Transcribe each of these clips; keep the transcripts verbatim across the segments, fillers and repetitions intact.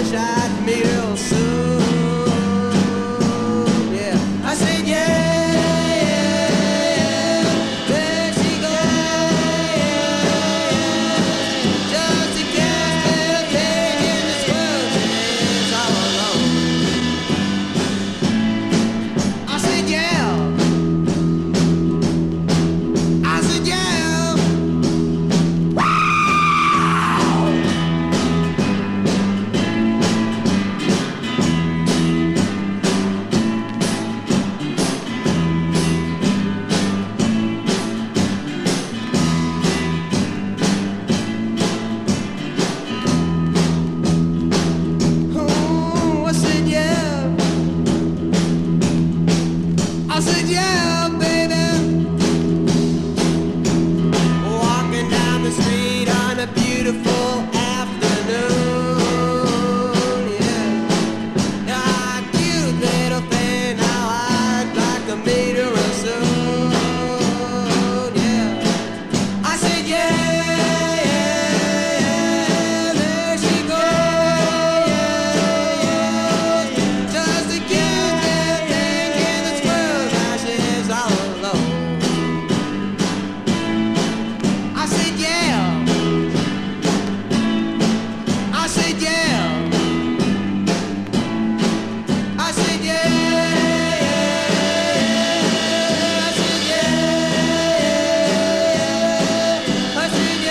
wish I'd meet real soon. Yeah, I said yeah, yeah, there she goes. Just a cat little thing in this world is all alone. I said yeah, I said yeah. Ooh, I said yeah, I said yeah, baby. Walking down the street on a beautiful afternoon, yeah. Ah, cute little thing, how I'd like to meet her real soon, yeah. I said yeah, yeah, yeah, there she goes, just a cute little thing in this world, now she's all alone. I said yeah, I said yeah, I said yeah, I said yeah, I said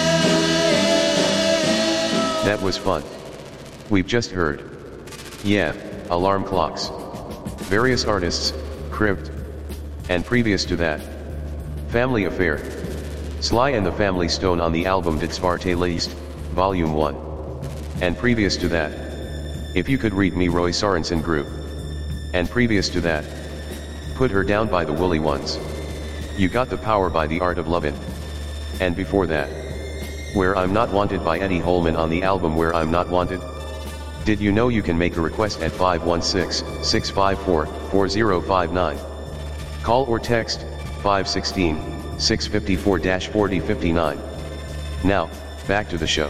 yeah. That was fun. We've just heard. Yeah, alarm clocks. Various artists, Cribbed. And previous to that, Family Affair. Sly and the Family Stone on the album Dit Zwarte Lijst, Volume one. And previous to that, If You Could Read Me, Roy Sorensen Group. And previous to that, Put Her Down by the Woolly Ones. You Got the Power by The Art of Lovin'. And before that, Where I'm Not Wanted by Eddie Holman on the album Where I'm Not Wanted. Did you know you can make a request at five one six, six five four, four zero five nine? Call or text five one six, six five four, four zero five nine. Now, back to the show.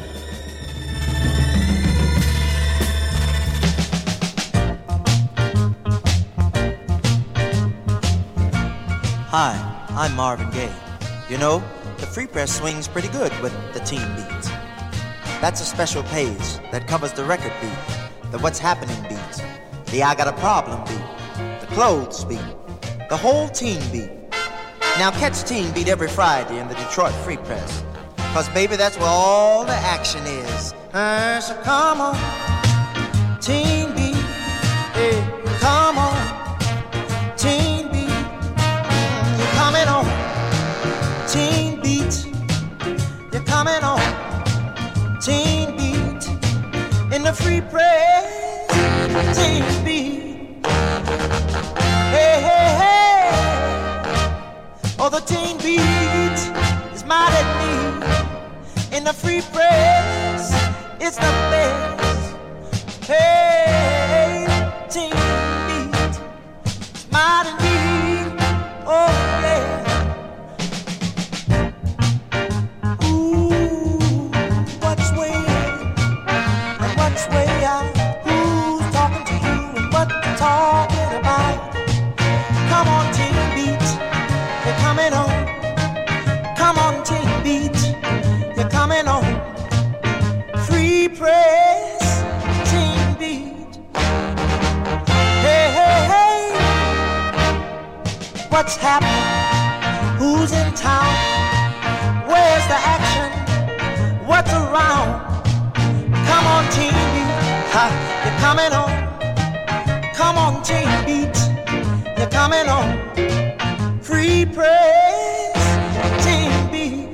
Hi, I'm Marvin Gaye. You know, the Free Press swings pretty good with the teen beats. That's a special page that covers the record beat, the what's happening beats, the I got a problem beat, the clothes beat, the whole teen beat. Now catch Teen Beat every Friday in the Detroit Free Press, cause baby that's where all the action is. Uh, so come on, Teen Beat, hey, come on, Teen Beat, mm, you're coming on, Teen Beat, you're coming on, Teen Beat, in the Free Press, Teen Beat, hey, hey, hey. Oh, the teen beat is mad at me. In the Free Press, it's the best. Hey, teen beat is mad at me. Oh, yeah. Ooh, what's way and what's way out? Who's talking to you and what you talking about? Come on, teen beat. You're coming on, come on, Teen Beat, you're coming on, Free Press, Teen Beat, hey, hey, hey, what's happening, who's in town, where's the action, what's around, come on, Teen Beat, ha, you're coming on, come on, Teen Beat, you're coming on, Free Press, Teen Beat.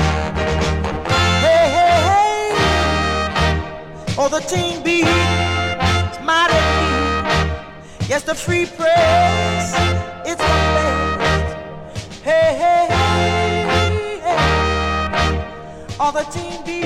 Hey, hey, hey. Oh, the Teen Beat is mad at me. Yes, the Free Press, it's the best. Hey, hey, hey, hey. Oh, the Teen Beat.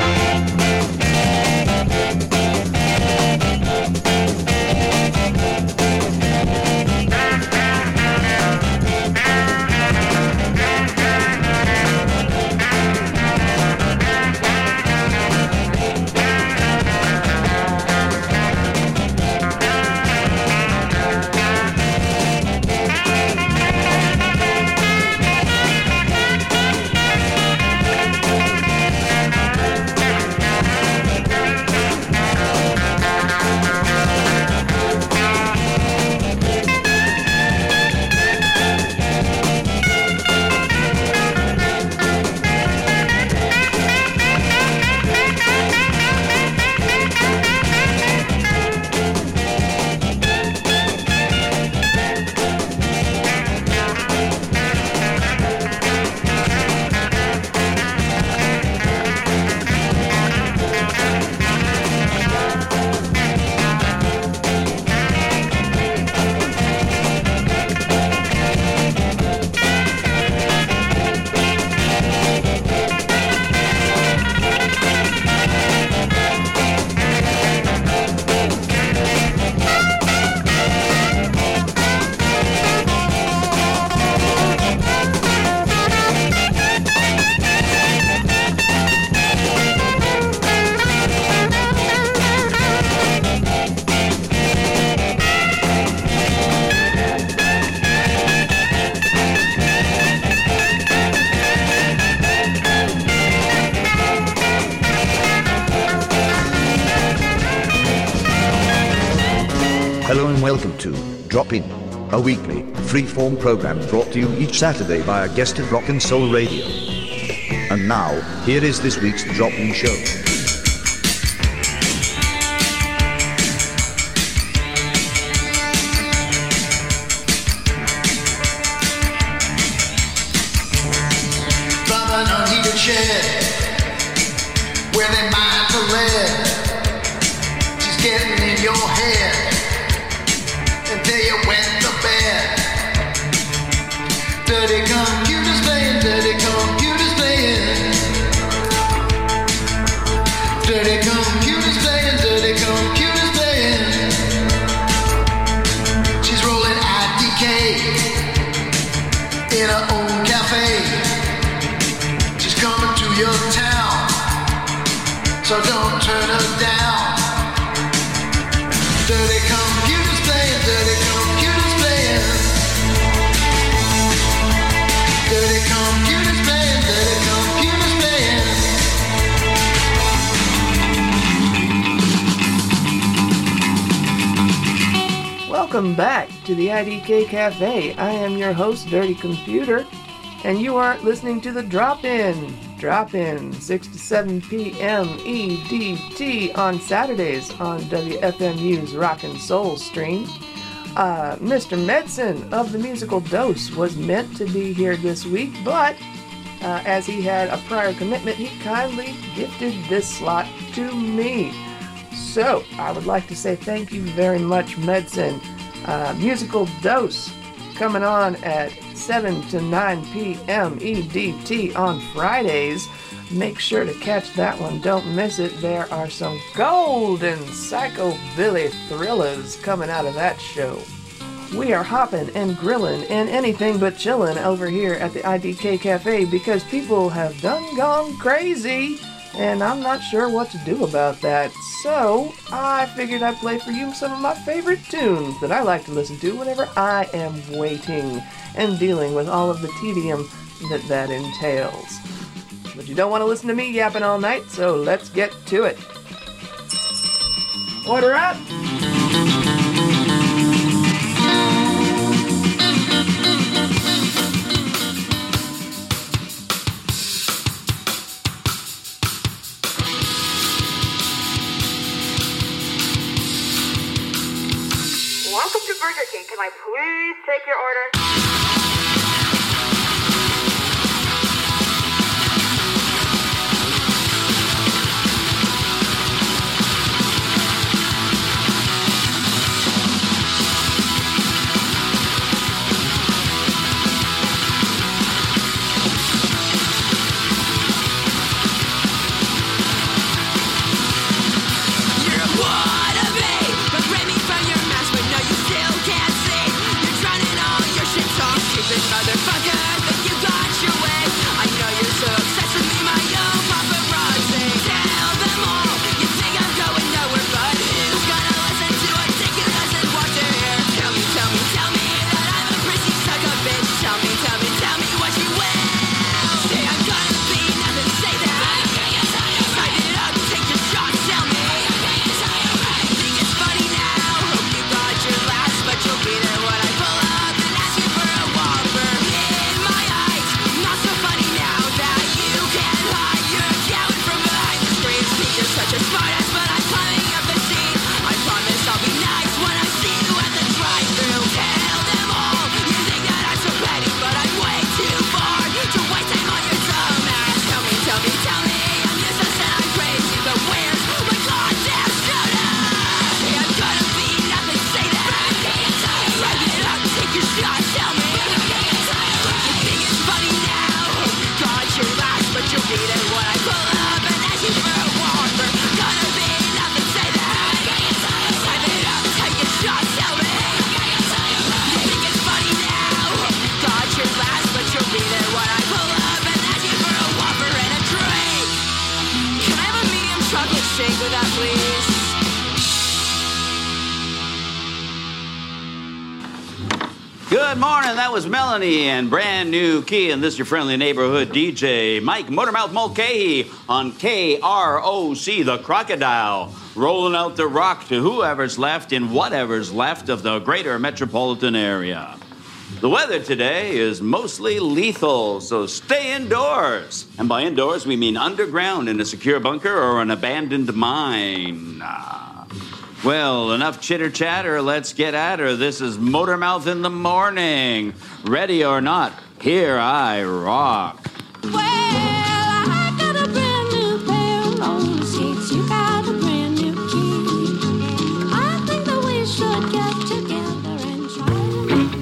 Hello and welcome to Drop In, a weekly, free-form program brought to you each Saturday by our guest at Rock and Soul Radio. And now, here is this week's Drop In show. From an unheated shed, where they mine for lead, she's getting in your head until you wet the bed. Dirty computers playing, dirty computers playing, dirty computers playing, dirty computers playing. She's rolling I D K in her own cafe. She's coming to your town, so don't turn her down. Dirty computers playing, dirty computers playing, dirty computers playing, dirty computers playing. Welcome back to the I D K Cafe. I am your host, Dirty Computer, and you are listening to the Drop In. Drop In, six to seven p.m. E D T on Saturdays on W F M U's Rock and Soul stream. Uh, Mister Medson of the Musical Dose was meant to be here this week, but uh, as he had a prior commitment, he kindly gifted this slot to me. So, I would like to say thank you very much, Medson. Uh, Musical Dose coming on at seven to nine p.m. E D T on Fridays. Make sure to catch that one. Don't miss it. There are some golden psychobilly thrillers coming out of that show. We are hopping and grilling and anything but chilling over here at the I D K Cafe because people have done gone crazy, and I'm not sure what to do about that. So, I figured I'd play for you some of my favorite tunes that I like to listen to whenever I am waiting and dealing with all of the tedium that that entails. But you don't want to listen to me yapping all night, so let's get to it. Order up! Welcome to Burger King. Can I please take your order? You're a wannabe, but grab me from your mask, but no, you still can't see. You're drowning all your shit talk, stupid motherfucker. Think you got your way? I know you're so obsessed with me, my own paparazzi. Tell them all you think I'm going nowhere, but who's gonna listen to a dick who doesn't want to hear? Tell me, tell me, tell me that I'm a prissy sucker bitch. Tell me, tell me, tell me what you will. Say I'm gonna be nothing, say that. Sign it up, take your shot, tell me. Think it's funny now, hope you got your last, but you'll be there when I pull up and ask you for a Whopper. In my eyes, not so funny now that you can't hide. You're a coward from behind the screen. Think you're such a smartass, but I'm climbing up the scene. I promise I'll be nice when I see you at the drive-thru. Tell them all you think that I'm so petty, but I'm way too far to waste time on your dumb ass. Tell me, tell me, tell me I'm useless and I'm crazy, but where's my goddamn soda? Say I'm gonna be nothing, say that. Write it up, take your shot, tell me. You think it's funny now? Hope you got your last, but you'll be there when I pull up and ask you for a Whopper. Gonna be nothing, say that. Write it up, take your shot, tell me. You think it's funny now? Hope you got your last, but you'll be there when I pull up and ask you for a Whopper and a drink. Can I have a medium chocolate shake with that, please? Good Good morning. That was Melanie and Brand New Key, and this is your friendly neighborhood D J, Mike Motormouth Mulcahy on K R O C, the Crocodile, rolling out the rock to whoever's left in whatever's left of the greater metropolitan area. The weather today is mostly lethal, so stay indoors. And by indoors, we mean underground in a secure bunker or an abandoned mine. Ah. Well, enough chitter-chatter. Let's get at her. This is Motormouth in the Morning. Ready or not, here I rock. Well, I got a brand new pair of roller skates. You got a brand new key. I think that we should get together and try.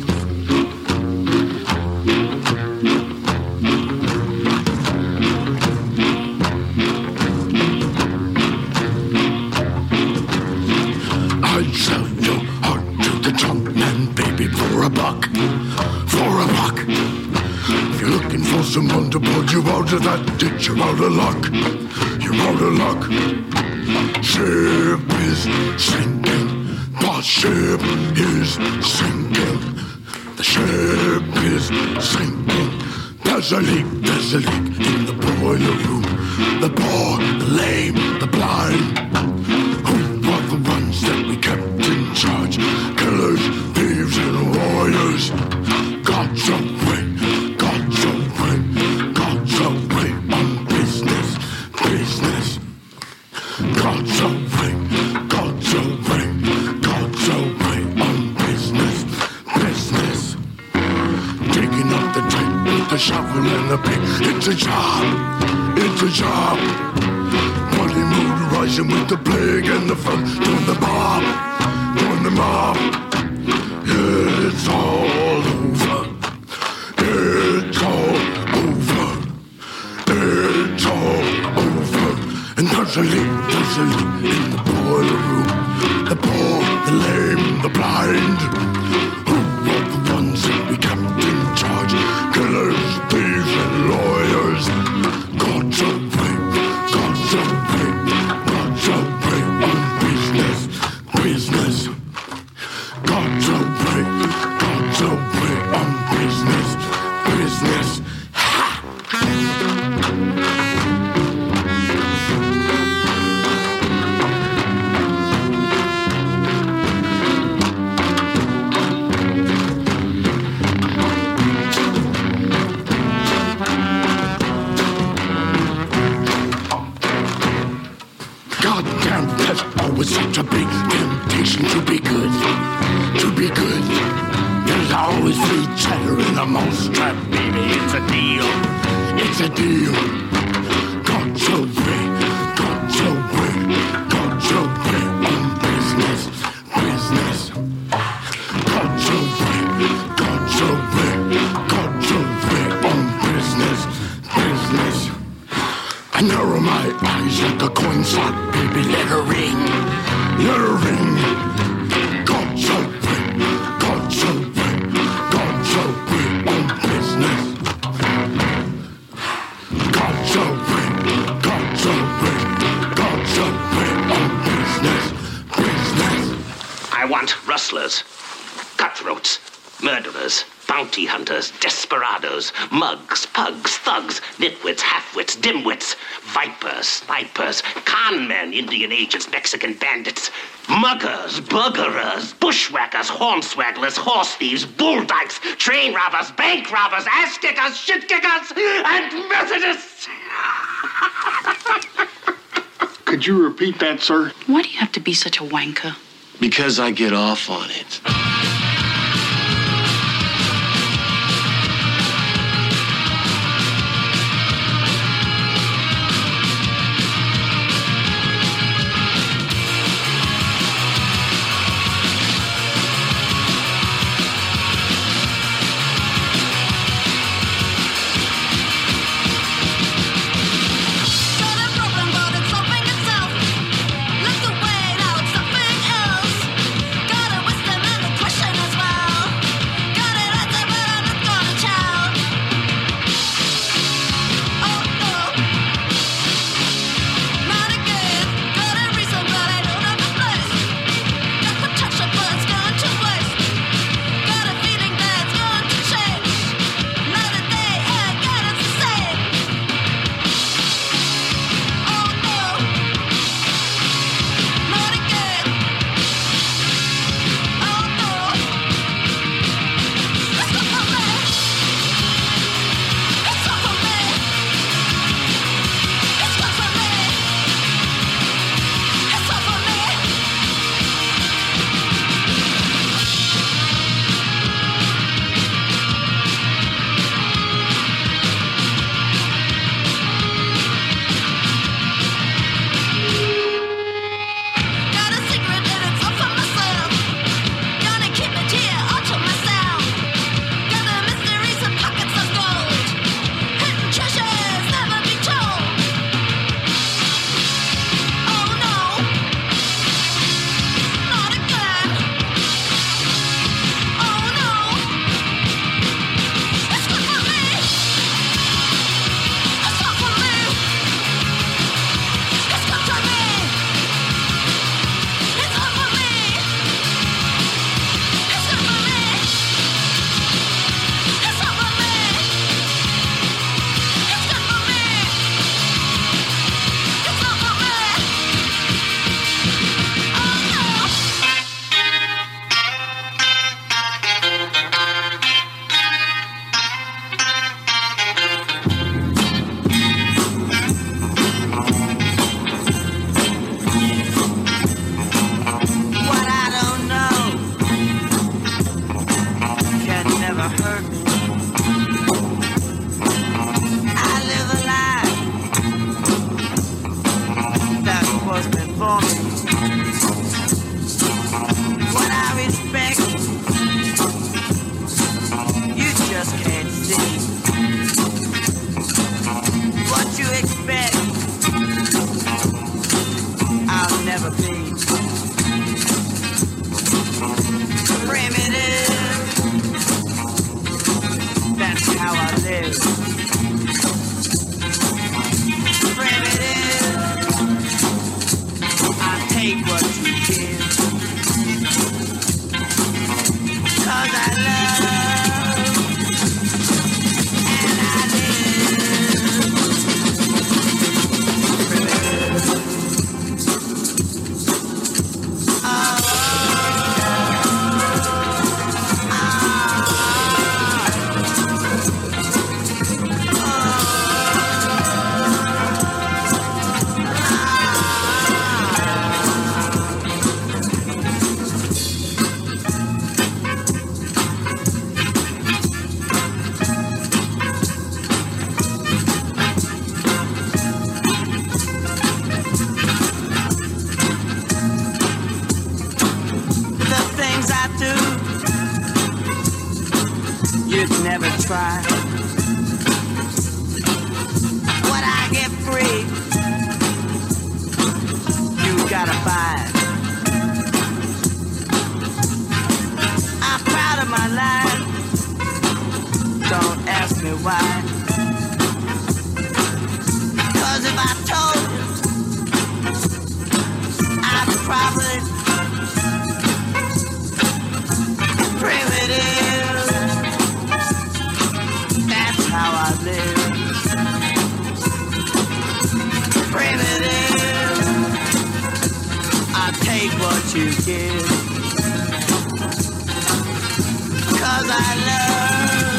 I'd sell your heart to the junk man, baby, for a buck, for a buck. If you're looking for someone to pull you out of that ditch, you're out of luck, you're out of luck. Ship is sinking, the ship is sinking, the ship is sinking. There's a leak, there's a leak in the boiler room. The poor, the lame, the blind. Who were the ones that we kept in charge? Killers, thieves, and warriors. God's away, God's away, God's away on business, business. God's away, God's away, God's away on business, business. Digging up the tape with the shovel and the pick. It's a job, it's a job. Bloody mood rising with the plague and the flood. Doing the mob, doing the mob. It's all over. It's all over. It's all over. And there's a leak, there's a leak in the boiler room. The poor, the lame, the blind. Who were the ones that we kept in charge? Killers, thieves, and lawyers. God's away, God's away, God's away on business, business. God's away, God's away on business, business. Goddamn, there's always such a big temptation to be good, to be good. There's always free cheddar in the mousetrap, baby. It's a deal, it's a deal. God's away, God's away, God's away on business, business. God's away, God's away, God's away on business, business. I narrow my eyes like a coin slot, baby, let her ring, let her ring. God's away, God's away, God's away on business. God's away, God's away, God's away on business, business. I want rustlers, cutthroats, murderers, bounty hunters, desperados, mugs, pugs, thugs, nitwits, halfwits, dimwits, vipers, snipers, con men, Indian agents, Mexican bandits, muggers, buggerers, bushwhackers, hornswagglers, horse thieves, bull dykes, train robbers, bank robbers, ass kickers, shit kickers, and Methodists. Could you repeat that, sir? Why do you have to be such a wanker? Because I get off on it. Got a wisdom and a take what you give. 'Cause I love and I live. Oh. You'd never try. What I get free, you gotta buy. I'm proud of my life. Don't ask me why. 'Cause if I told you, I'd probably primitive. How I live, primitive. I take what you give, 'cause I love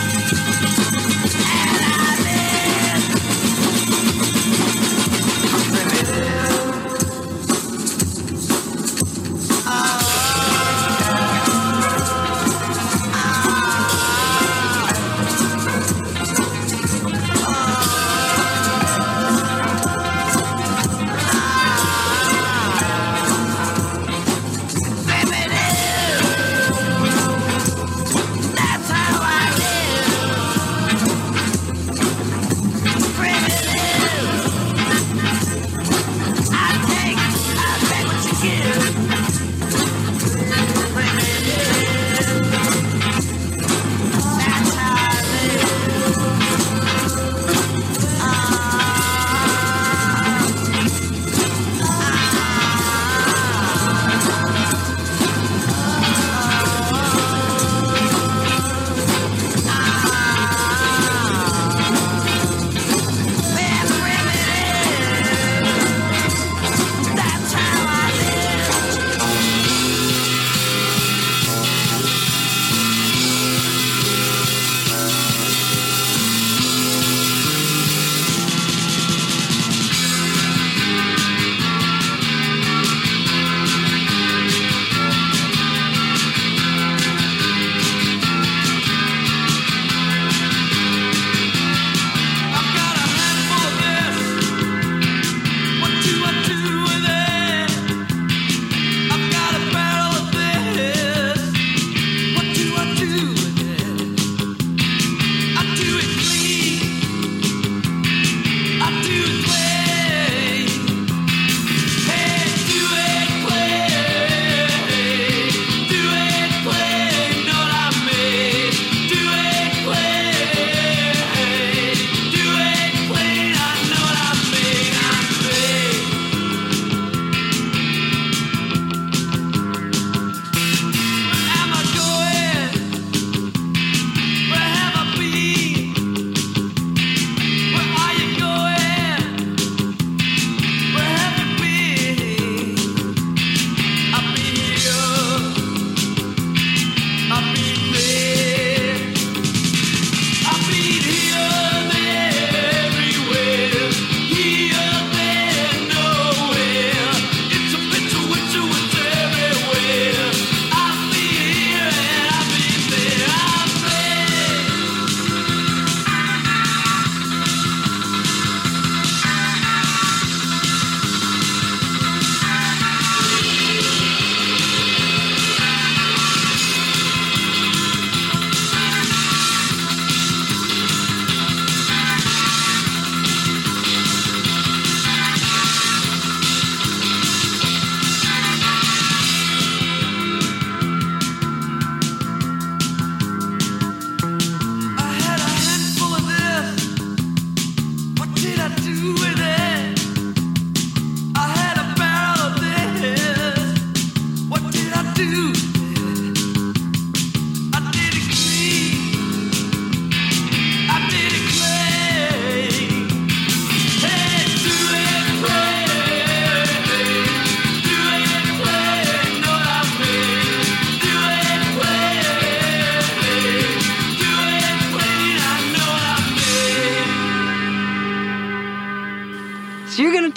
and I live, primitive. Oh. That's how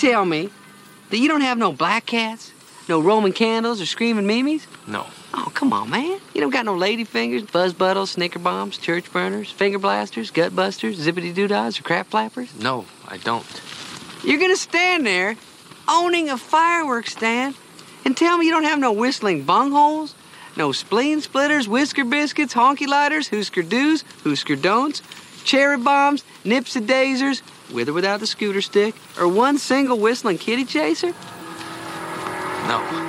tell me that you don't have no black cats, no Roman candles, or screaming mimes? No. Oh, come on, man. You don't got no lady fingers, buzz buttles, snicker bombs, church burners, finger blasters, gut busters, zippity doo-dahs, or crap flappers? No, I don't. You're gonna stand there owning a fireworks stand and tell me you don't have no whistling bungholes, no spleen splitters, whisker biscuits, honky lighters, hoosker do's, hoosker don'ts, cherry bombs, nipsy daisers, with or without the scooter stick, or one single whistling kitty chaser? No.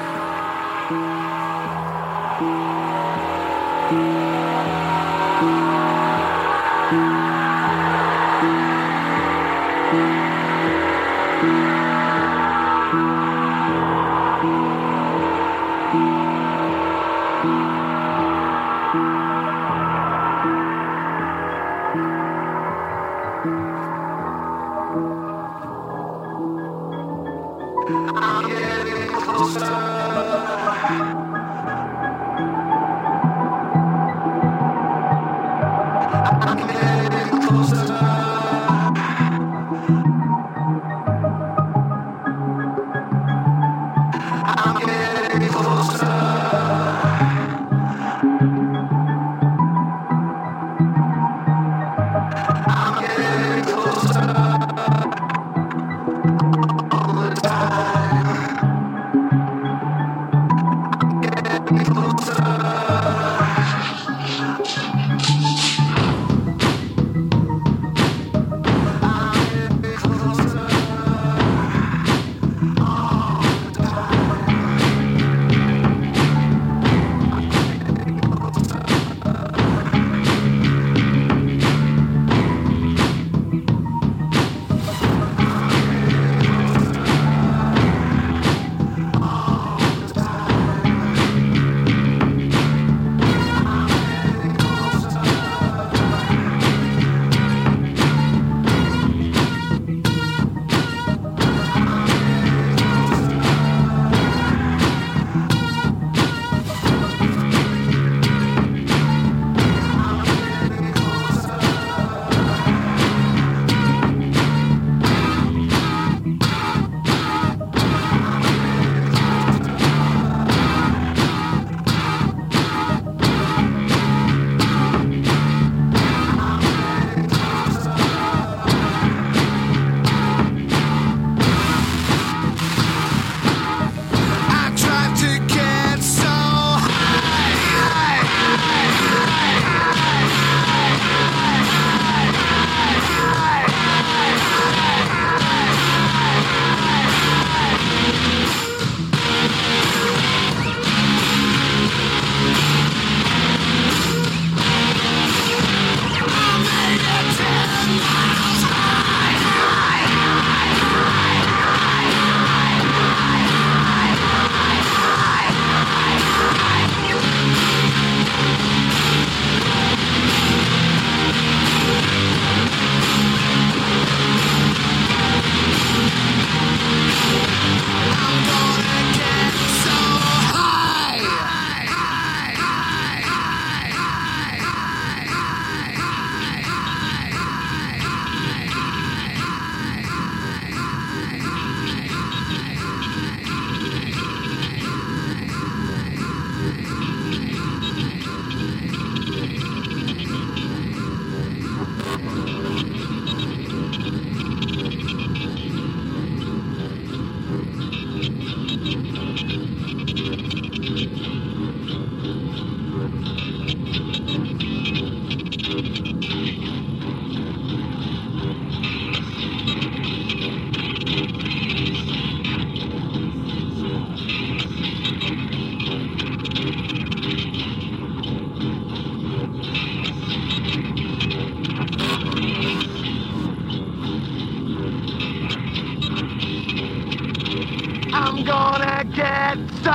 I'm gonna get so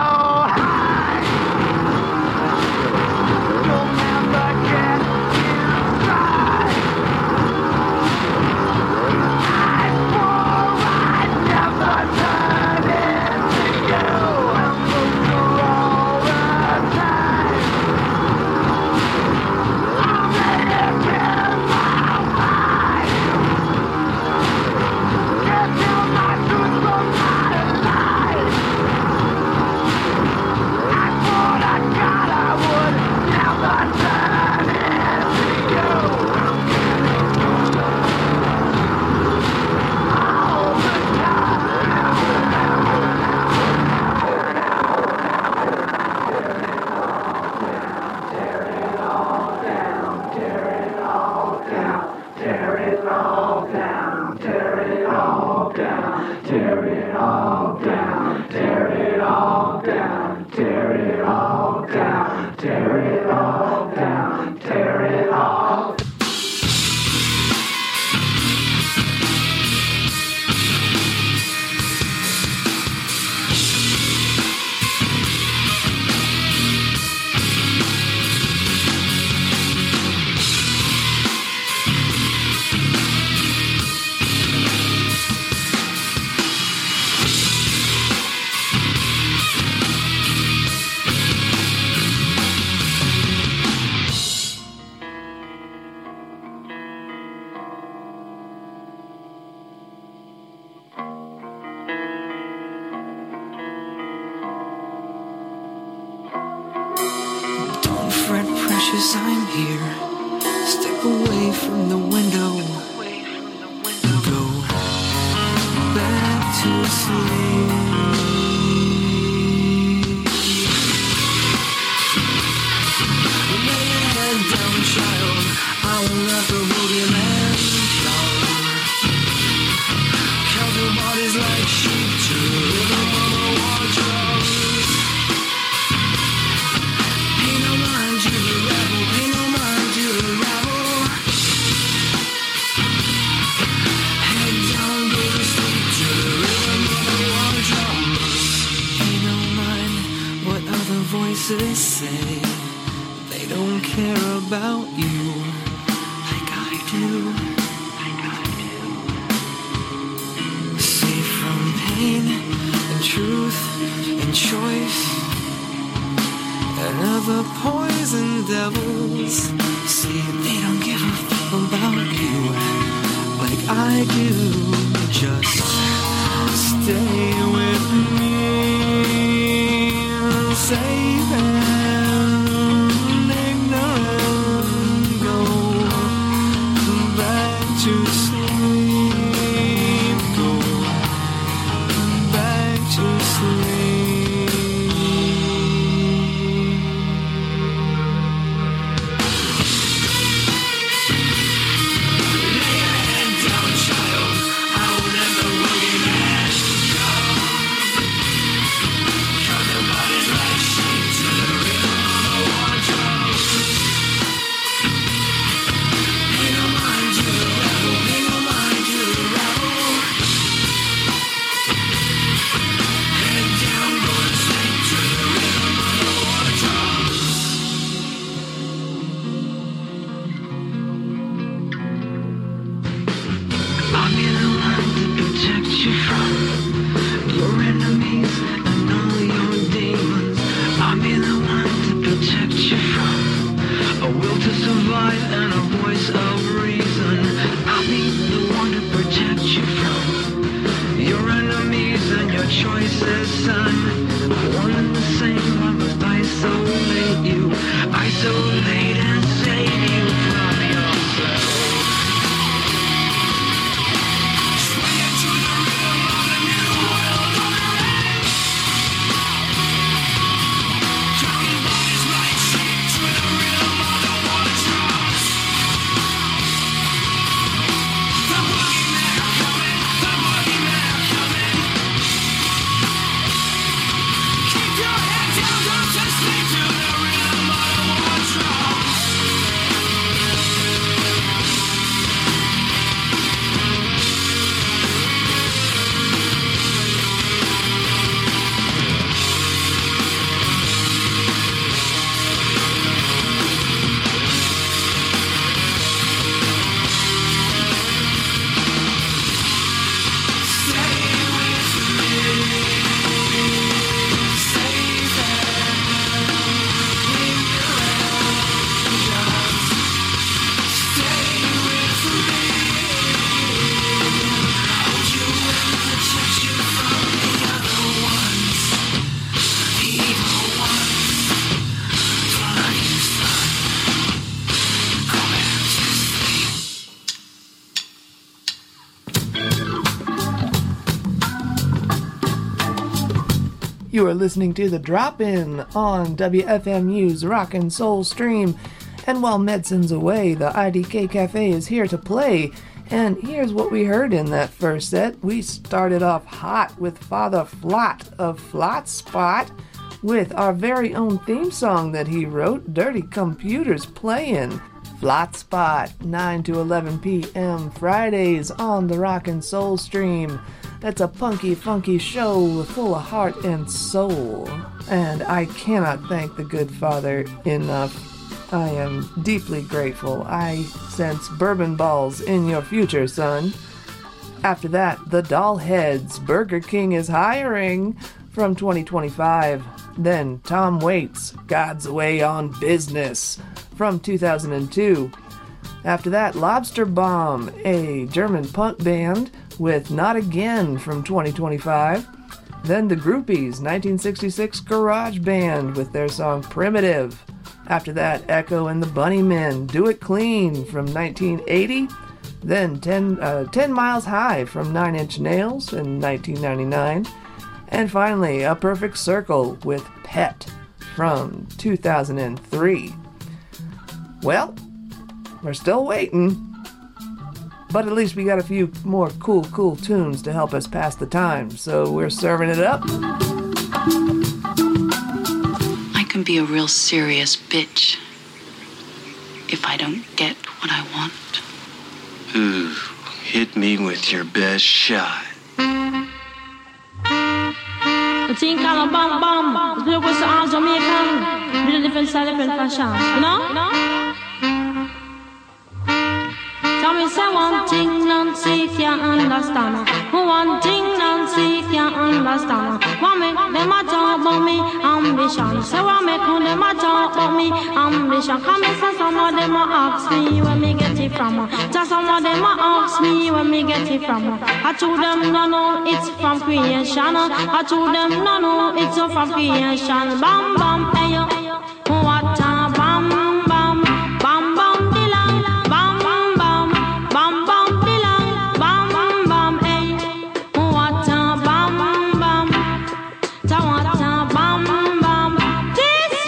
high. You'll never get inside. I swore I'd never turn into you. I'm looking all the time. I'm living my life. Can't tell my Tear it all down, tear it all down. I'm here. Step away from the window. Go back to sleep. Lay your head down, child. I will let the boogeyman shout. Count your bodies like sheep to the rhythm of a wardrobe. Pay no mind to the rebel. Pay no mind to the rebel. Head down, go to sleep to the rhythm of the wardrobe. Pay no mind what other voices say. They don't care about you like I do. Like I do. Safe from pain and truth and choice and other poison devils. See, they don't give a fuck about you like I do. Just stay with me, safe and ignorant. Go back to sleep. Go back to sleep. Lay your head down, child. I will let the boogeyman go. Count their bodies like sheep to the rhythm of a wardrobe. Pay no mind to the rebel. Pay no mind to the rebel. Head down, go to sleep to the rhythm of the wardrobe. I'll be the one to protect you from your enemies and all your demons. I'll be the one to protect you from a will to survive and a voice of reason. I'll be the one to protect you from your enemies and your choices, son. One and the same, I must isolate you, isolate and save you from yourself. Swing it to the rhythm of the new world order. Count your bodies like sheep to the rhythm of the wardrobe. The boogeyman coming, the boogeyman coming. Keep your head down, don't just sleep to the rhythm of the wardrobe. Stay with me, safe and ignorant. Stay with me, hold you and protect you from the other ones, the evil ones. Love you, son. Go back to sleep. You are listening to The Drop-In on W F M U's Rock and Soul Stream. And while Medicine's away, the I D K Cafe is here to play. And here's what we heard in that first set. We started off hot with Father Flott of Flott Spot with our very own theme song that he wrote, Dirty Computers Playing. Flat Spot, nine to eleven p.m. Fridays on the Rock and Soul Stream. That's a punky, funky show full of heart and soul. And I cannot thank the good Father enough. I am deeply grateful. I sense bourbon balls in your future, son. After that, The Dollheads, Burger King is hiring, from twenty twenty-five. Then Tom Waits, God's Way on Business, from two thousand two. After that, Lobster Bomb, a German punk band, with Not Again, from twenty twenty-five. Then The Groupies, nineteen sixty-six garage band, with their song Primitive. After that, Echo and the Bunnymen, Do It Clean, from nineteen eighty. Then ten, uh, ten Miles High, from Nine Inch Nails, in nineteen ninety-nine. And finally, A Perfect Circle with Pet, from two thousand three. Well, we're still waiting, but at least we got a few more cool, cool tunes to help us pass the time, so we're serving it up. I can be a real serious bitch if I don't get what I want. Ooh, hit me with your best shot. The thing called a bam bam. The was all Jamaican. With a different style, different fashion. You know? You know? Tell me say one thing Nancy can't understand. One thing Nancy can't understand. What make them a talk about me ambition? Say what make them a talk about me ambition? Come and say some of them a ask me where me get it from. Just some of them a ask me where me get it from. I told them no no it's from creation. I told them no no it's from creation. Bam bam hey yo, what a bam bam bam bam dilang bam bam bam bam dilang bam bam hey, what a bam bam, ta what a bam bam. This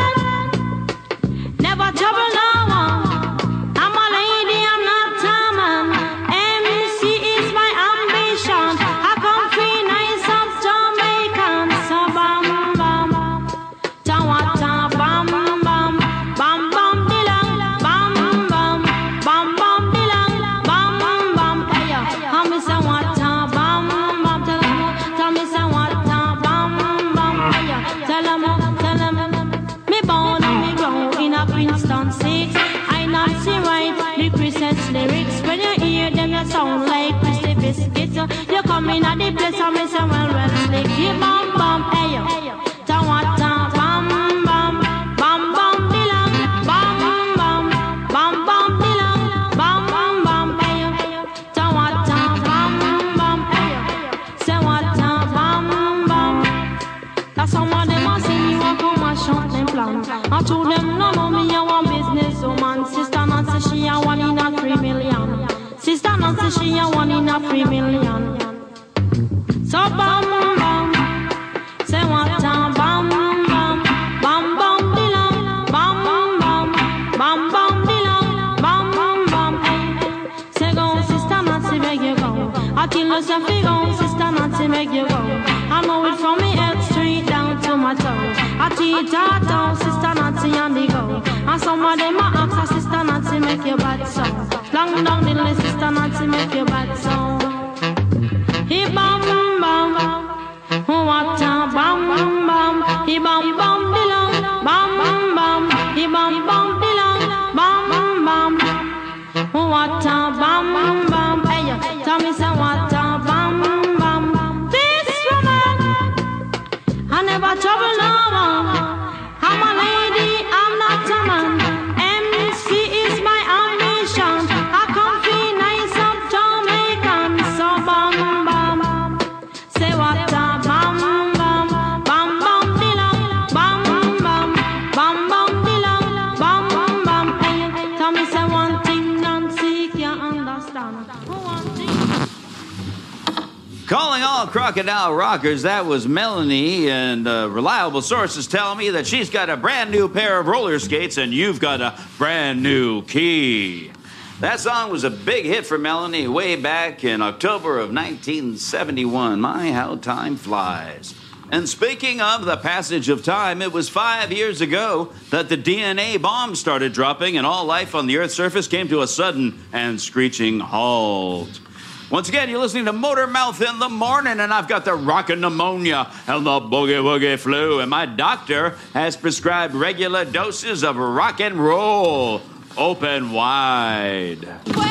woman never trouble no one. I'm a lady, I'm not a man. M C is my ambition. I come free nice of Jamaican. So bam bam, ta what a bam bam, bam bam dilang, bam bam, bam bam dilang, bam bam. Hey yo, I me say what a bam bam. Tell 'em, tell me say what a bam bam. Hey yo, tell 'em, tell 'em. Me born and me grow in a Princeton six. I not see right the Christmas lyrics. When you hear them, you sound like Christy Biscuits. You come in at the place and me say well well slick. You bam bam, hey yo, ta what a bam bam, bam bam dilang, bam bam, bam bam dilang, bam bam, hey yo, ta what a bam bam, hey yo, say what a bam bam. That's some of them a sing you a come and shut them plan. I told them no no me a one business woman. Sister Nancy she a one in a three million. Sister Nancy she a one in a three million. So bam bam, say what a bam bam, bam bam dilang, bam bam, bam bam dilang, bam bam, hey. Say go Sister Nancy make you go. I tell you say fi go Sister Nancy make you go. I know it from me head straight down to my toes. I teach her down Sister Nancy on the go. And some of them a ask her Sister Nancy make you bad so. Long down the list Sister Nancy make you bad so. He bam bam, what a bam bam. He bam bam dilang, bam bam. He bam bam dilang, bam bam. What a bam bam. Hey yo, tell me say what a bam bam. This woman, I never trouble no one. I'm a lady, I'm not a man. M C is my ambition. I come free nice of Jamaican. So bam bam, say what a bam bam, bam bam dilang, bam bam, bam bam dilang, bam bam. Hey, tell me say one thing Nancy can't understand. One thing. Calling all Crocodile Rockers, that was Melanie, and uh, reliable sources tell me that she's got a brand new pair of roller skates and you've got a brand new key. That song was a big hit for Melanie way back in October of nineteen seventy-one. My, how time flies. And speaking of the passage of time, it was five years ago that the D N A bomb started dropping and all life on the Earth's surface came to a sudden and screeching halt. Once again, you're listening to Motormouth in the morning, and I've got the rockin' pneumonia and the boogie-woogie flu, and my doctor has prescribed regular doses of rock and roll. Open wide.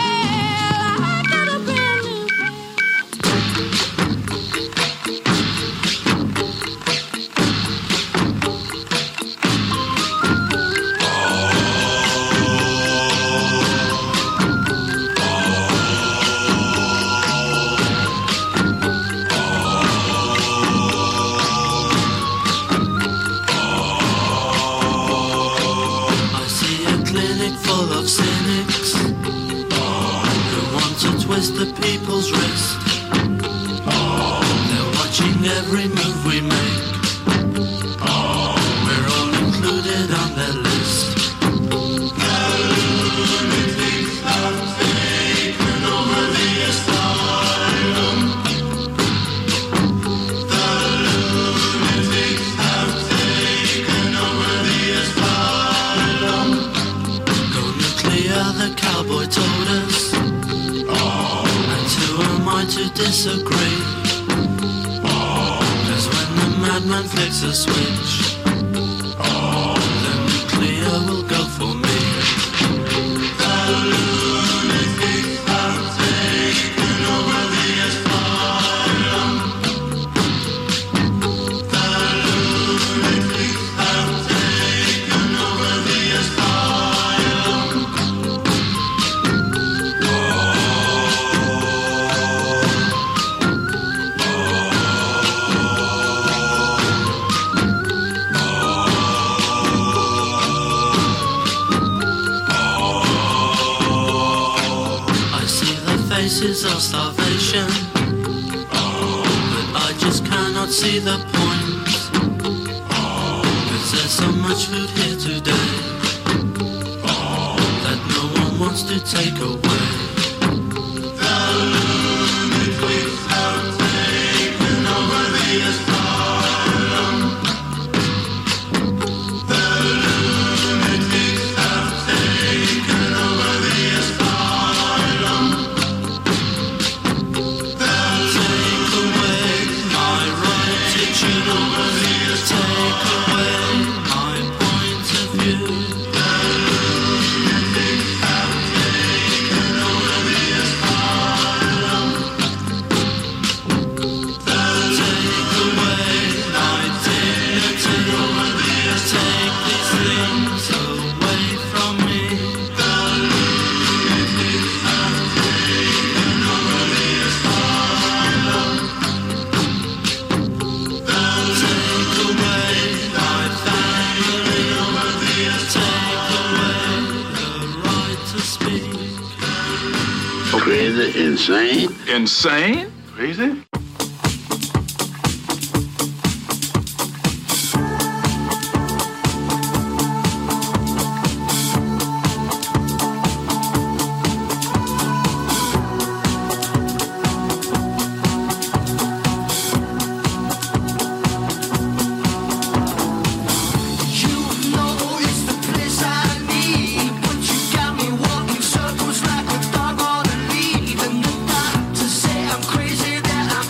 The people's wrist. They're watching every move we make. We're all included on their list. The lunatics have taken over the asylum. The lunatics have taken over the asylum. Go nuclear, the cowboy told us. To disagree, cause when the madman flicks a switch, the nuclear will go for me. The lunatics have taken over the asylum. The lunatics have taken over the asylum. Faces of starvation, but I just cannot see the point. Cause there's so much food here today that no one wants to take away. The lunatics have taken over the asylum. The lunatics have taken over the asylum. Crazy, insane. Insane? Crazy? Circles like a dog on a lead, and the doctors say I'm crazy, that I'm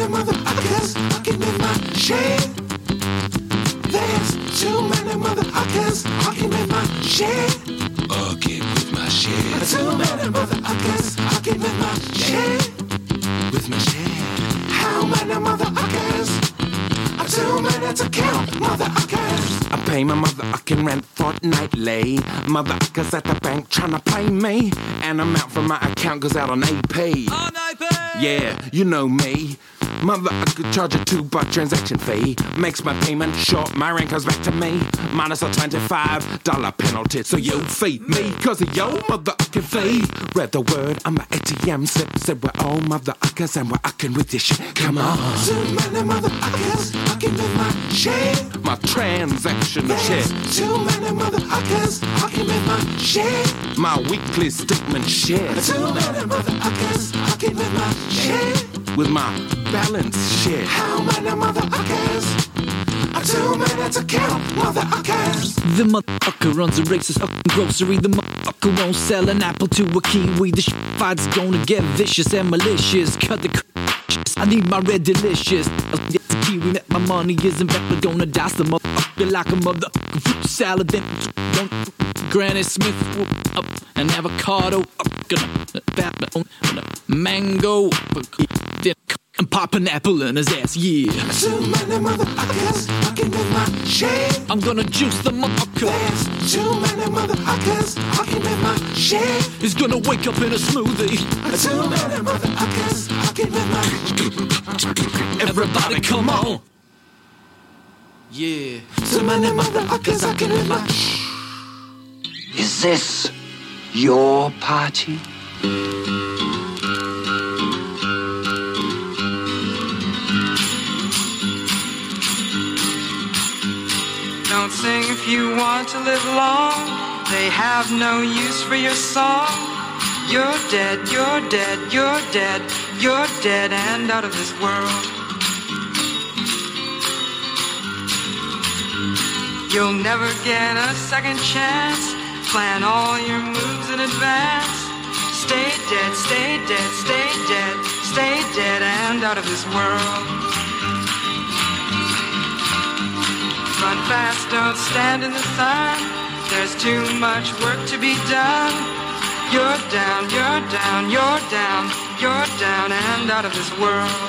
many motherfuckers fucking in my shed. There's too many motherfuckers fucking in my shed. Fucking with my shit. Too many motherfuckers fucking in my shed. With my shit. How many motherfuckers? Too many to count, motherfuckers. I pay my motherfucking rent fortnightly. Motherfuckers at the bank tryna pay me. And amount from my account goes out on A P. On A P! Yeah, you know me. Motherfucker charge a two buck transaction fee. Makes my payment short, my rent comes back to me. Minus a twenty-five dollar penalty. So you feed me, cause of your motherfucking fee. Read the word on my A T M slip. Said we're all motherfuckers and we're fucking with this shit. Come on. Too many motherfuckers fucking in my shit. My transaction of shit. Too many motherfuckers fucking in my shit. My weekly statement shit. Too many motherfuckers fucking in my shit. With my balance shit. How many motherfuckers? Too many to count, motherfuckers. The motherfucker runs a racist fucking grocery. The motherfucker won't sell an apple to a kiwi. The shit fight's gonna get vicious and malicious. Cut the c- I need my red delicious. It's a kiwi, that my money isn't back. We're gonna dice the motherfucker like a motherfucking fruit salad. Then don't Granny Smith up an avocado up, gonna that mango. And pop an apple in his ass, yeah. Too many motherfuckers fucking in my shit. I'm gonna juice the motherfucker. There's too many motherfuckers fucking in my shit. He's gonna wake up in a smoothie. Too many motherfuckers fucking in my. Everybody come on. Yeah. Too many motherfuckers fucking in my. Is this your party? Don't sing if you want to live long. They have no use for your song. You're dead, you're dead, you're dead, you're dead and out of this world. You'll never get a second chance. Plan all your moves in advance. Stay dead, stay dead, stay dead, stay dead and out of this world. Run fast, don't stand in the sun. There's too much work to be done. You're down, you're down, you're down, you're down and out of this world.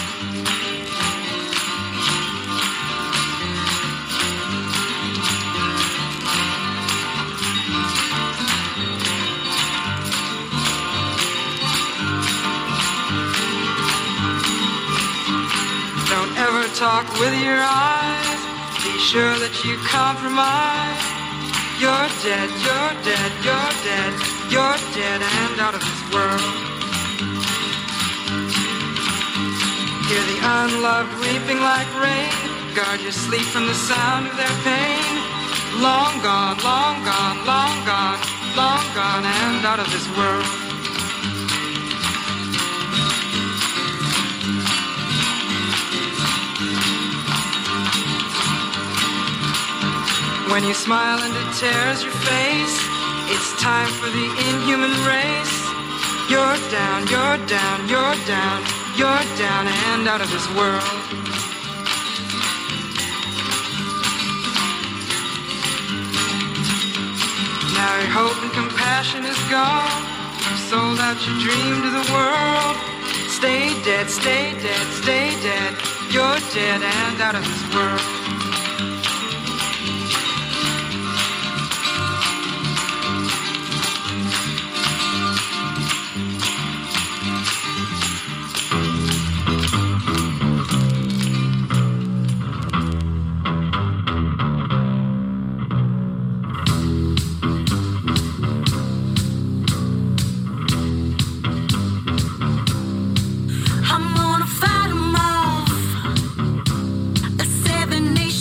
Don't ever talk with your eyes. Be sure that you compromise. You're dead, you're dead, you're dead, you're dead and out of this world. Hear the unloved weeping like rain. Guard your sleep from the sound of their pain. Long gone, long gone, long gone, long gone and out of this world. When you smile and it tears your face, it's time for the inhuman race. You're down, you're down, you're down, you're down and out of this world. Now your hope and compassion is gone. You've sold out your dream to the world. Stay dead, stay dead, stay dead. You're dead and out of this world. I'm gonna fight 'em off. A seven nation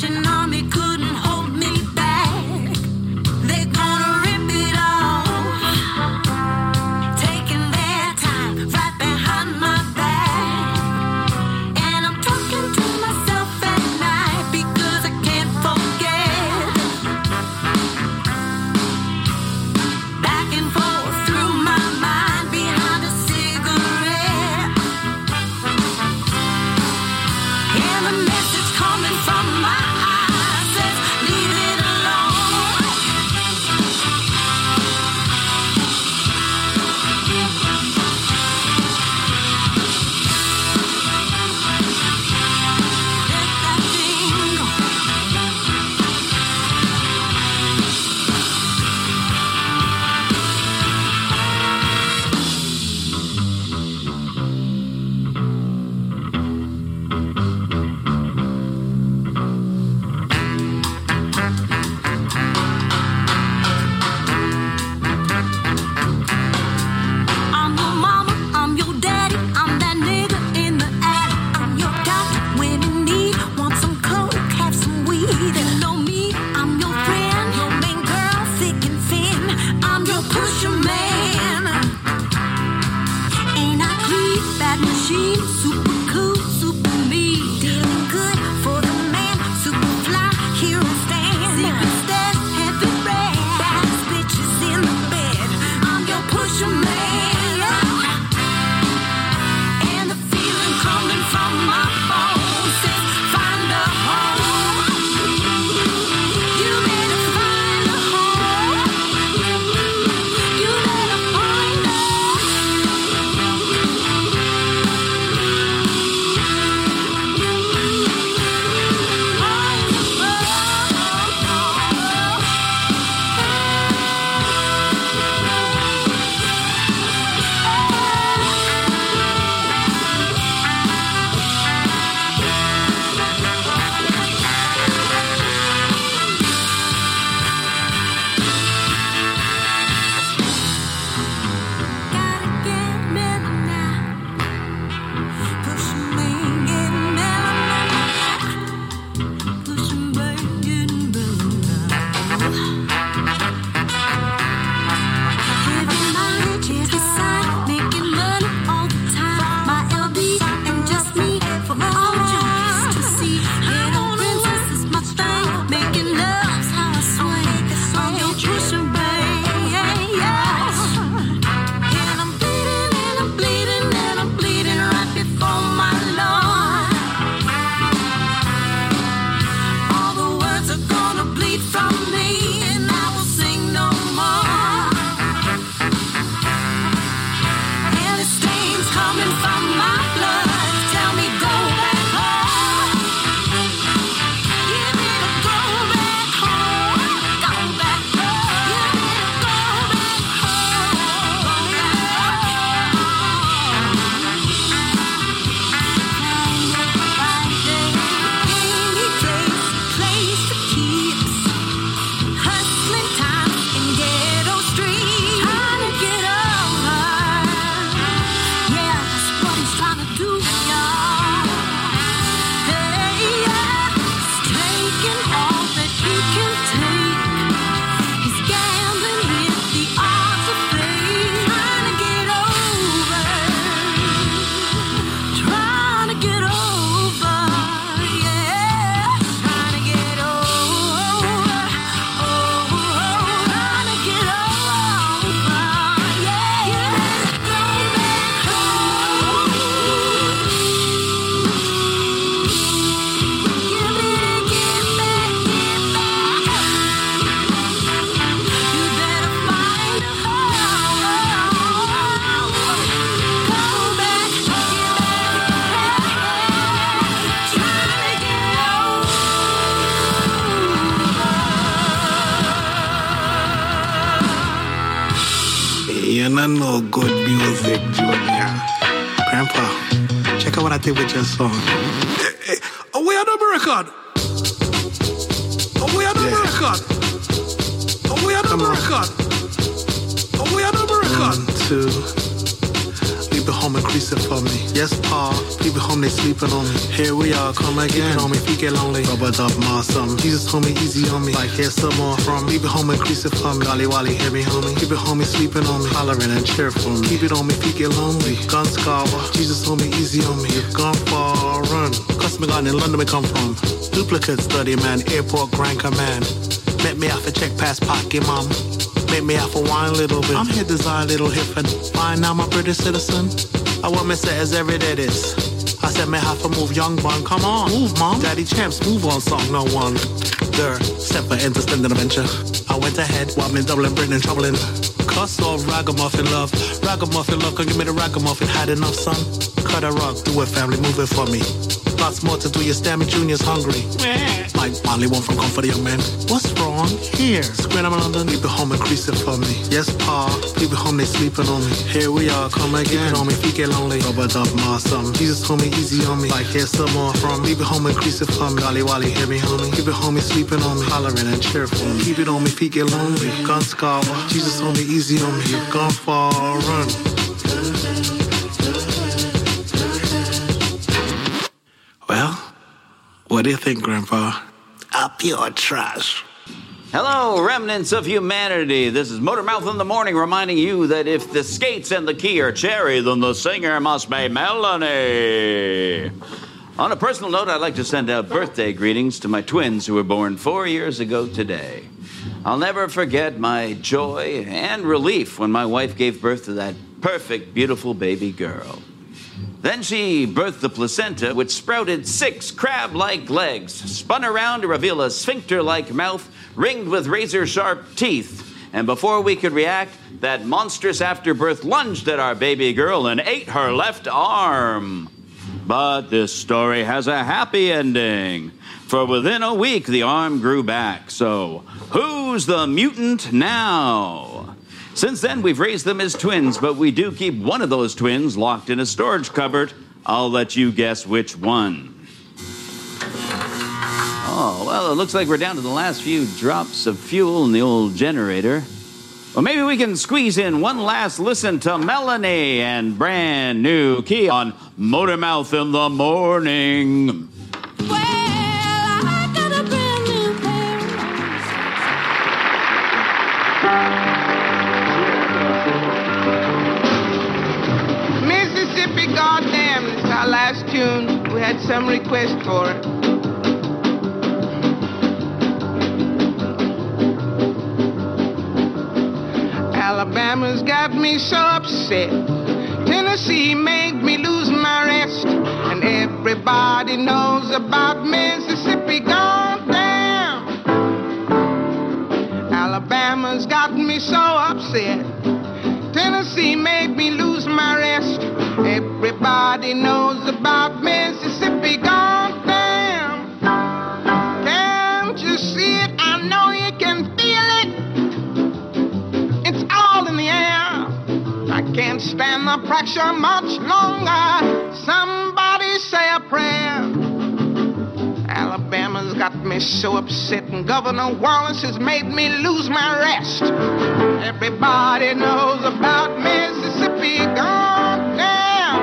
And the message coming from my eyes says, leave it alone. Let that thing go. I'm your mama, I'm your daddy, I'm that nigga in the attic. I'm your doctor when in need, want some coke, have some weed. You know me, I'm your friend, your main girl, thick and thin. I'm your pusher man. Ain't I clean, that machine, super cool, super me. Dealing good for the man, super fly, hero stand. Zipping steps, heavy red, baddest bitches in the bed. I'm your pusher man. And the feeling coming from my bones says, find a home. You better find a home. You better find a gotta get better now. Push 'em in, getting better now. Push 'em back, getting better now. Heavy mileage, heavy side, making money all the time. My L B and just me for all jockeys to see. Little princess is my thing, making love's how I swing. I'm your pusher, babe. And I'm bleeding, and I'm bleeding, and I'm bleeding right before my Lord. All the words are gonna bleed from me, and I will sing no more. And the stains coming from my blood tell me go back home. Give me to go back home, go back home. Give me to go back home, go back home. Any days, place to keeps. Hustling times in ghetto streets. Trying to get over. Yeah, that's what he's trying to do, y'all. Hey, yeah, he's taking all that he can take. He's gambling with the odds of fate. Trying to get over. Trying to get over. Yeah, trying to get over. Oh, trying to get over. Yeah, you better go back home. You better get back, get back. You better find a home. Go back, get back. Trying to get You don't know good music, Junior. Grandpa, check out what I did with your song. Hey, hey, oh, we are the record. Oh, we are the record. Oh, we are the record. Oh, we are the record. One, two. Leave the home and crease it for me. Yes, Pa. Leave it home, they sleeping on me. Here we are, come again. Keep it on me, if you get lonely. Rubber dub, ma, something. Jesus told me easy on me. Like, here's some more from me. Leave it home and crease it for me. Golly, Wally, hear me, homie. Keep it home, sleeping on me. Hollering and cheer for me. Keep it on me, if you get lonely. Gun scarver. Jesus told me easy on me. You've gone far, run. Customer gun in London, we come from. Duplicate study, man. Airport, Grand Command. Met me off a check pass pocket, mom. Met me off a wine little bit. I'm here design little hip and fine now, my British citizen. I want me say as every day this. I said, may I have to move, young bun? Come on, move, mom. Daddy Champs, move on, song no one. There, step for interstant adventure. I went ahead, while me doubling, Britain, troubling. Cuss off, ragamuffin love. Ragamuffin love, come give me the ragamuffin. Had enough, son? Cut a rug, do it, family, move it for me. Lots more to do, your Stammy Junior's hungry. Like Molly one from Comfort Young Man. What's wrong? Here, Scram London, leave it home and crease it for me. Yes, pa, leave it home, they sleeping on me. Here we are, come again. Keep it on me, feet get lonely. Rubber dub, ma, some. Jesus told me easy on me. Like here's some more from. Leave it home and crease it for me. Golly Wally, hear me, homie. Keep it home, sleeping on me. Hollering and cheerful. Keep it on me, feet get lonely. Gun scar, Jesus told me easy on me. Gone far, run. Well, what do you think, Grandpa? Up your trash. Hello, remnants of humanity. This is Motormouth in the Morning reminding you that if the skates and the key are cherry, then the singer must be Melanie. On a personal note, I'd like to send out birthday greetings to my twins who were born four years ago today. I'll never forget my joy and relief when my wife gave birth to that perfect, beautiful baby girl. Then she birthed the placenta, which sprouted six crab-like legs, spun around to reveal a sphincter-like mouth ringed with razor-sharp teeth. And before we could react, that monstrous afterbirth lunged at our baby girl and ate her left arm. But this story has a happy ending. For within a week, the arm grew back. So, who's the mutant now? Since then, we've raised them as twins, but we do keep one of those twins locked in a storage cupboard. I'll let you guess which one. Oh, well, it looks like we're down to the last few drops of fuel in the old generator. Well, maybe we can squeeze in one last listen to Melanie and Brand New Key on Motormouth in the Morning. Mississippi, goddamn, it's our last tune. We had some request for it. Alabama's got me so upset. Tennessee made me lose my rest. And everybody knows about Mississippi, goddamn. Alabama's got me so upset. Tennessee made me lose my rest. Everybody knows about Mississippi, goddamn. Can't you see it? I know you can feel it. It's all in the air. I can't stand the pressure much longer. Somebody say a prayer. Alabama's got me so upset, and Governor Wallace has made me lose my rest. Everybody knows about Mississippi, goddamn.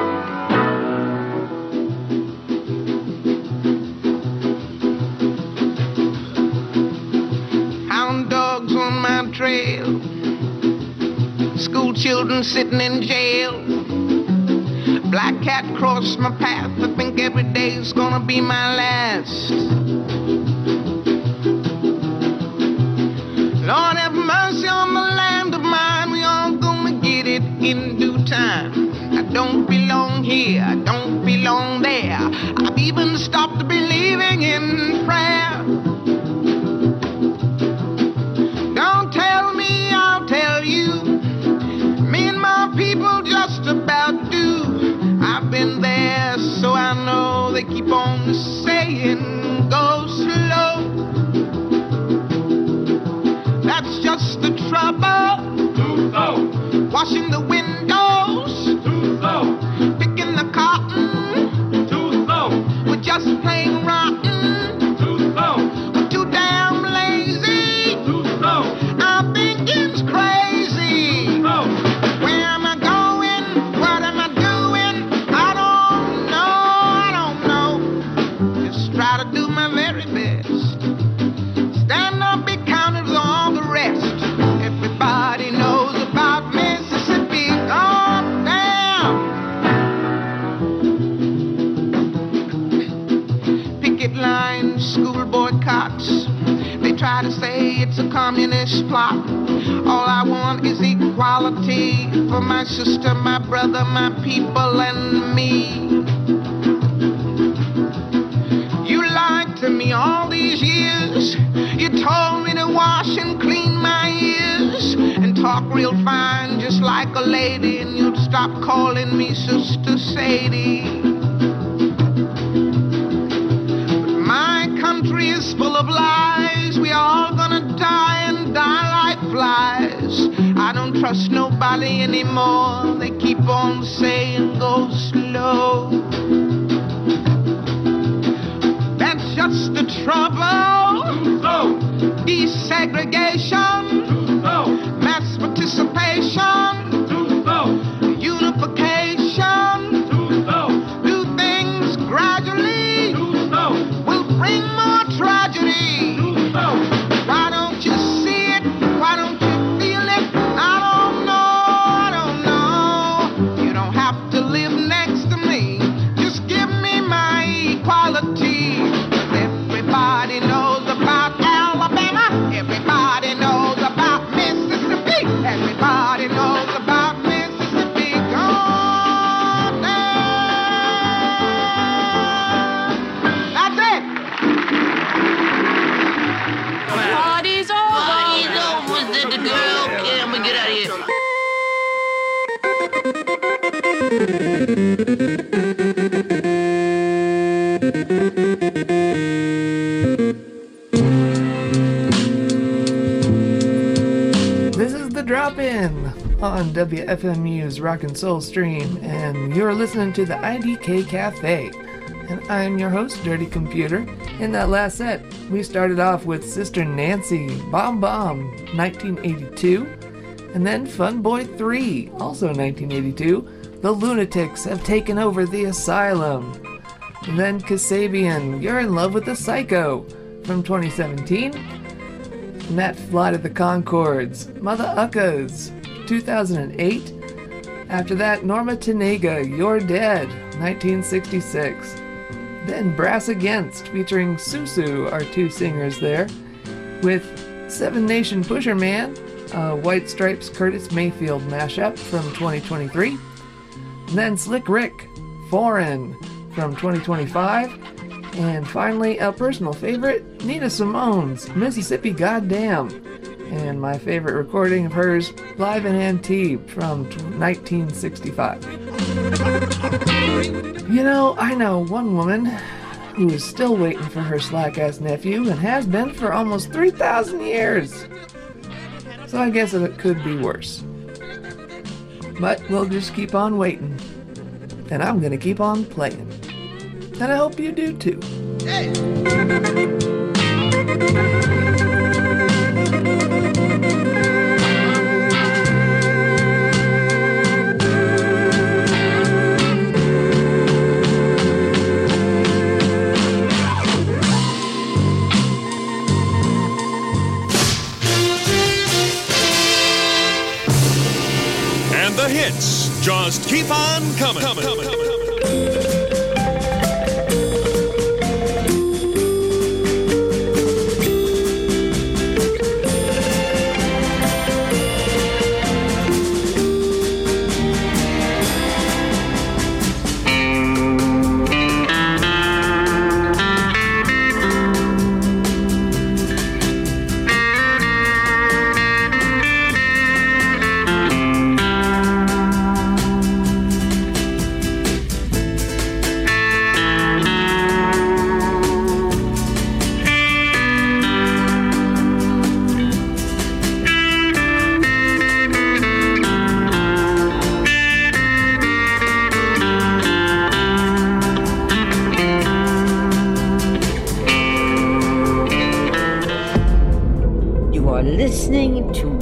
Hound dogs on my trail, school children sitting in jail. Black cat crossed my path. I think every day's gonna be my last. Lord have mercy on the land of mine. We all gonna get it in due time. I don't belong here, I don't belong there. I've even stopped believing in prayer. Don't tell me, I'll tell you. Me and my people just about do. I've been there, so I know they keep on saying, go slow. That's just the trouble. Too slow. Washing the windows. Too slow. Picking the cotton. Too slow. We're just plain rotten. Too slow. We're too damn lazy. Too slow. Our thinking's crazy. Too slow. Where am I going? What am I doing? I don't know. I don't know. Just try to do my very best. Stand up, be counted with all the rest. Everybody knows about Mississippi, goddamn. Picket lines, school boycotts. They try to say it's a communist plot. All I want is equality for my sister, my brother, my people, and me. these years, you told me to wash and clean my ears and talk real fine just like a lady, and you'd stop calling me Sister Sadie. But my country is full of lies. We all gonna die and die like flies. I don't trust nobody anymore. They keep on saying go slow. That's just the trouble. Slow. Desegregation. Slow. Mass participation. Slow. Unification. Slow. Do things gradually. Slow. Will bring more tragedy. Slow. Why don't you see it? Why don't you feel it? I don't know. I don't know. You don't have to live next to me. Just give me my equality. Everybody knows about Alabama. Everybody knows about Mississippi. Everybody knows about Mississippi. Gone down. That's it. Party's over. Party's over, said the girl. Can we get out of here? This is the Drop-In on W F M U's Rock and Soul stream, and you're listening to the I D K Cafe. And I'm your host, Dirty Computer. In that last set, we started off with Sister Nancy, Bomb Bomb, nineteen eighty-two, and then Fun Boy three, also nineteen eighty-two, The Lunatics Have Taken Over the Asylum. And then Kasabian, You're in Love with the Psycho, from twenty seventeen. And that Flight of the Conchords, Mother Uckas, two thousand eight. After that, Norma Tanega, You're Dead, nineteen sixty-six. Then Brass Against, featuring Susu, our two singers there, with Seven Nation Pusher Man, a White Stripes Curtis Mayfield mashup from twenty twenty-three. And then Slick Rick, Foreign, from twenty twenty-five. And finally, a personal favorite, Nina Simone's Mississippi Goddamn. And my favorite recording of hers, Live in Antibes from nineteen sixty-five. You know, I know one woman who is still waiting for her slack-ass nephew and has been for almost three thousand years. So I guess it could be worse. But we'll just keep on waiting. And I'm gonna keep on playing. And I hope you do too. Hey. And the hits just keep on coming. coming, coming, coming. Listening to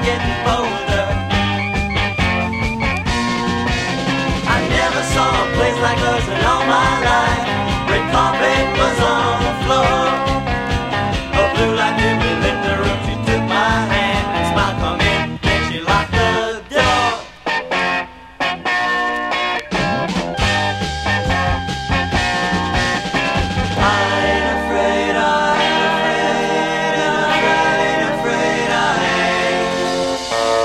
getting bolder. I never saw a place like hers in all my life. Red carpet was on the floor. A blue light dimly lit the room. She took my hand and smiled, come in, and she locked the door. I ain't afraid, I ain't afraid, I ain't afraid, I ain't.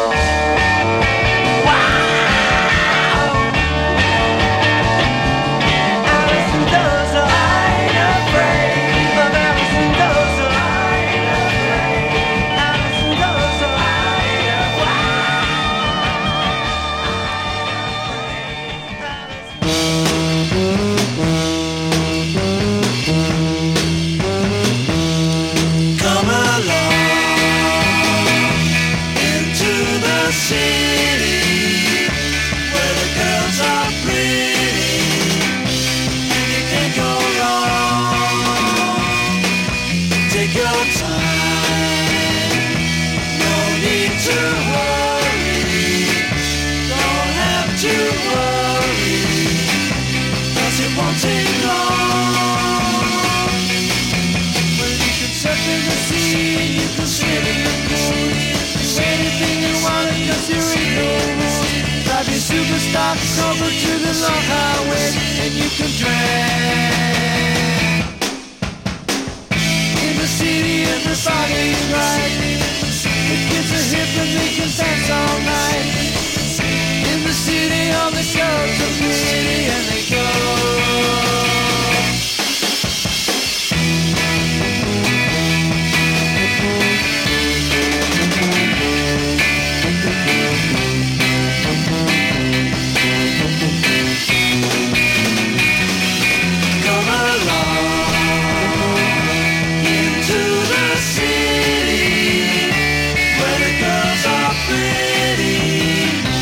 Wow! Alison does, I ain't afraid of Alison does, I ain't afraid. Alison does, I ain't Come along into the city where the girls are pretty and you can't go wrong. Take your time, no need to hurry. Don't have to worry, 'cause it won't take long. Well, you can surf in the sea and you can swim in the pool. Do anything you want, cause there ain't no rules. Drive your super stocks over to the long highway and you can drag. In the city everybody's right. The kids are hip and they can dance all night.